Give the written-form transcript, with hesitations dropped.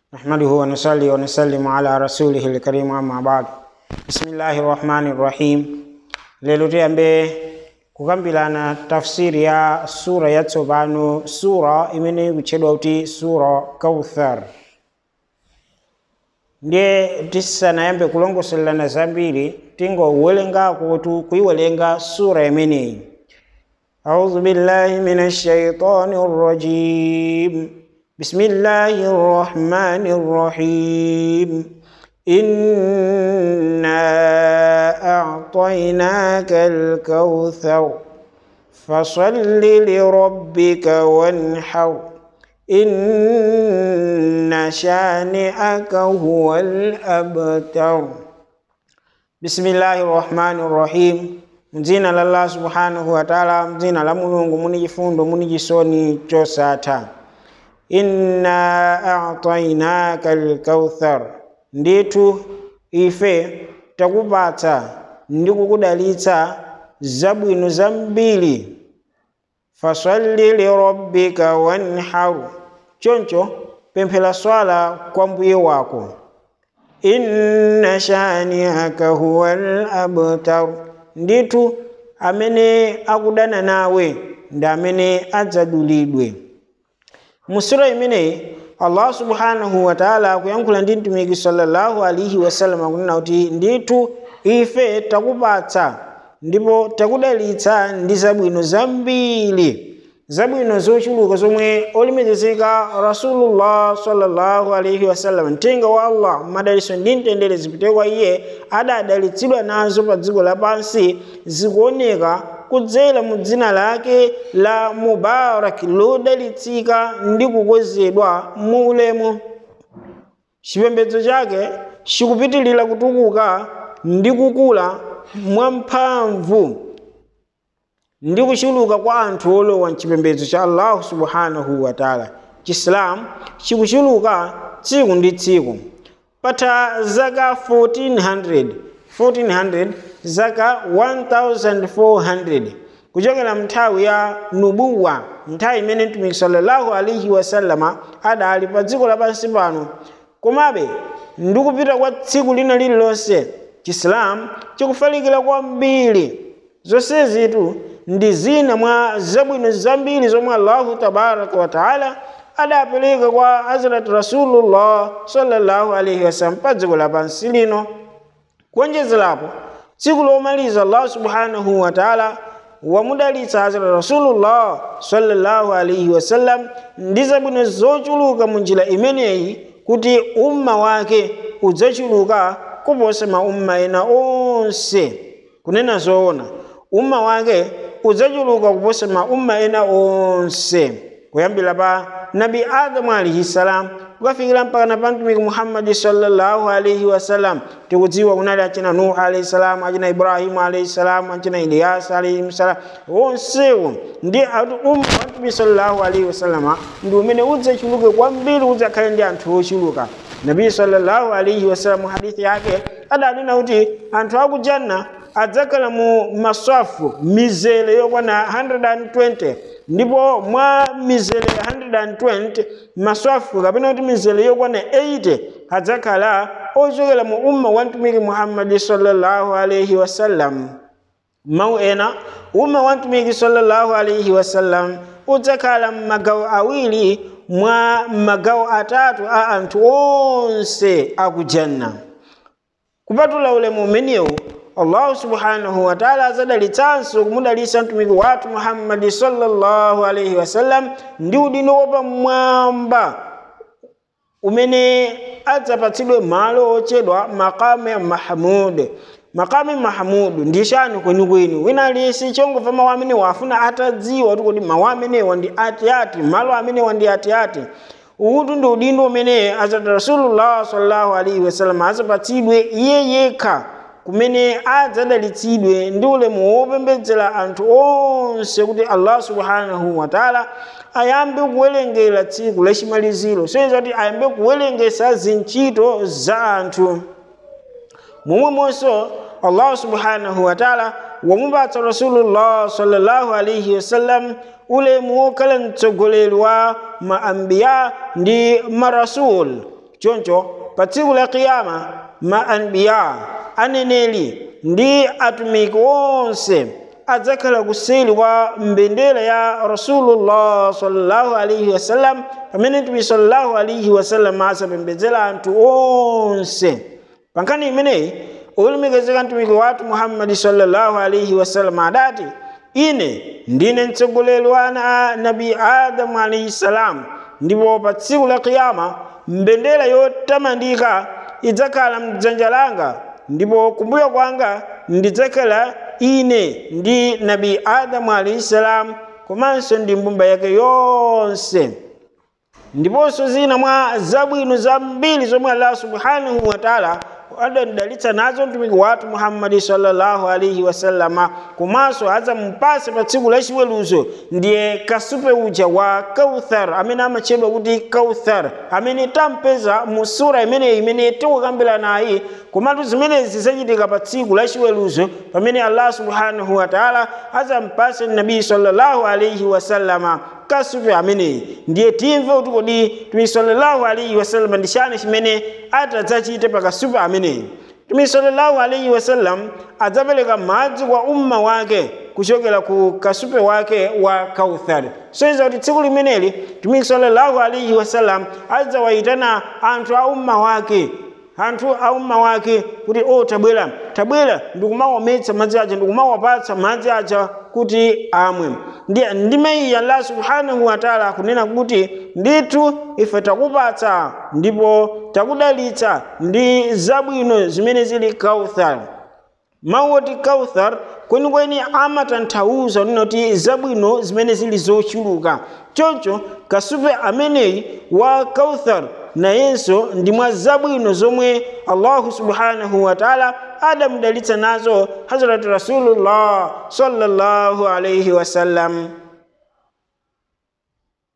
نحمده ونصلي ونسلم على رسوله الكريم أما بعد بسم الله الرحمن الرحيم lelo tiyambe kukambirana tafsiri ya sura yatsopano sura imene ikutchedwa kuti sura Kauthar. Ndiye tisanayambe kulongosolelana zambiri tingowerengako kuiwerenga sura imeneyi. أعوذ بالله من الشيطان الرجيم بسم الله الرحمن الرحيم إنا أعطيناك الكوثر فصل لربك وانحر إن شانئك هو الأبتر. بسم الله الرحمن الرحيم. Mzina la Allah subhanahu wa ta'ala, mzina la Mulungu muni chifundo muni chisoni chosatha. Inna a'tainaka al-Kauthar, nditu ife takupatsa ndi kukudalitsa zabwino zambiri. Fasalli li rabbika wanhar, choncho pemphera swala kwa mbuye wako. Inna shani'aka huwal abtar, nditu amene akudana nawe ndi amene adzadulidwe. Musura imene Allah subhanahu wa ta'ala akuyankhula ndi mtumiki sallallahu alaihi wasallam akunena kuti nditu ife takupatsa ndipo takudalitsa ndi zabwino zambiri, zabwino zochuluka zomwe olemekezeka Rasulullah sallallahu alaihi wasallam mtenga wa Allah madalitso ndi mtendere zipite kwa iye adadalitsidwa nazo pa dziko lapansi zikuoneka kudzera mu dzina lake la Mubarak, lodalitsika ndi kukwezedwa mu ulemu. Chipembedzo chake chikupitilira kutukuka ndi kukula mwamphamvu ndi kuchuluka kwa anthu olowa mchipembedzo cha Allah subhanahu wa ta'ala. Chisilamu chikuchuluka tsiku ndi tsiku. Patha zaka 1400 zaka 1400 kuchokera mnthawi ya nubuwa, nthawi imene mtumiki sallallahu alaihi wasallama adali pa dziko lapansi pano. Komabe ndikupita kwa tsiku lina lililonse Chisilamu chikufalikira kwambiri. Zonsezitu ndi zina mwa zabwino zambiri zomwe Allahu tabaraka wa ta'ala adapereka kwa Hazrat Rasulullah sallallahu alaihi wasallam pa dziko lapansi lino. Kuonjezerapo tsiku lomaliza Allah subhanahu wa ta'ala wamudalitsa Hazrat Rasulullah sallallahu alaihi wasallam ndi zabwino zochuluka mu njira imeneyi kuti umma wake udzachuluka kuposa maumma ena onse. Kunena zoona umma wake udzachuluka kuposa maumma ena onse, kuyambira pa Nabi Adamu alaihi salam kukafikira mpaka pa mtumiki Muhammad sallallahu alaihi wasallam. Tikudziwa kunali achina Nuh alaihi salam, achina Ibrahim alaihi salam, achina Ilyas alaihi salam, onsewo ndi umma wa mtumiki sallallahu alaihi wasallam ndi umene udzachuluke kwambiri, udzakhale ndi anthu ochuluka. Nabi sallallahu alaihi wasallam hadithi yake adanena kuti anthu akujanna adzakhala mu maswafu mizere yokwana 120, ndipo mwa mizere 120 maswafu kapena kuti mizere yokwana 80 adzakhala ochokera mu umma wa mtumiki Muhammad sallallahu alaihi wasallam. Mau ena umma wa mtumiki sallallahu alaihi wasallam udzakhala m'magawo awiri mwa magawo atatu a anthu onse akujanna. Kupatula ulemu umenewu Allah subhanahu wa ta'ala azadalitsanso kumudalitsa mtumiki wathu Muhammad sallallahu alaihi wasallam ndi udindo wapamwamba umene adzapatsidwe malo ochedwa maqame Mahmud. Maqame Mahmud ndi shani kwenikweni. Wina aliyense chongomva mawu amene wafuna atadziwa kuti mawu amenewa ndi ati malo amenewa ndi ati. Uwu ndi udindo umene Hazrat Rasulullah sallallahu alaihi wasallam azapatsidwe iye yekha, kumene adzadalitsidwe ndi ulemu wopembedzera anthu onse kuti Allah subhanahu wa ta'ala ayambe kuwerengera tsiku lachimaliziro, soyeza kuti ayambe kuwerengesa zintchito za anthu. Momwemonso Allah subhanahu wa ta'ala wamupatsa Rasulullah sallallahu alaihi wasallam ulemu wokhala mtsogoleri wa maambiya ndi marasul. choncho pa tsiku la kiyama ma anbiya aneneli ndi atumiki onse adzakhala kuseli kwa mbendera ya Rasulullah sallallahu alaihi wasallam pamene Mtume sallallahu alaihi wasallam asapembedzera anthu onse. Pankani imeneyi olemekezeka mtumiki wathu Muhammad sallallahu alaihi wasallam adati, ine ndine mtsogoleri wa ana Nabi Adamu alaihi salam, ndipo pa tsiku la kiyama mbendera yotamandika idzakhala mdzanja langa, ndipo kumbuyo kwanga ndidzakhala ine ndi Nabi Adamu alaihi salam komanso ndi mbumba yake yonse. Ndiponso zina mwa zabwino zambiri zomwe Allah subhanahu wa ta'ala adadalitsa nazo mtumiki wathu Muhammad sallallahu alaihi wasallama, komanso adzampase pa tsiku la chiweruzo ndiye kasupe uja wa Kauthar amene amatchedwa kuti Kauthar, amene tampeza mu sura imene tikukambira nayi. Komatu zimenezi zizachitika pa tsiku la chiweruzo pamene Allah subhanahu wa ta'ala adzampase nabi sallallahu alaihi wasallama kasupe ameneyi. Ndiye timve kuti kodi Mtume sallallahu alaihi wasallam ndi chani chimene atadzachite pa kasupe ameneyi. Mtume sallallahu alaihi wasallam adzapereka madzi kwa umma wake kuchokera ku kasupe wake wa Kauthar. Soiza kuti tsiku limeneli Mtume sallallahu alaihi wasallam adzawayitana anthu a umma wake kuti tabwera ndikumawametsa madzi aja, ndikumawapatsa madzi aja kuti amwe. Ndime iyi Allah subhanahu wa ta'ala akunena kuti ndithu ife takupatsa ndipo takudalitsa ndi zabwino zimene zili Kauthar. Mawu oti Kauthar kwenikweni amatanthauza kuti zabwino zimene zili zochuluka. Choncho kasupe ameneyi wa Kauthar nayenso ndi mwa zabwino zomwe Allah subhanahu wa ta'ala adamudalitsa nazo Hazrat Rasulullah sallallahu alaihi wasallam.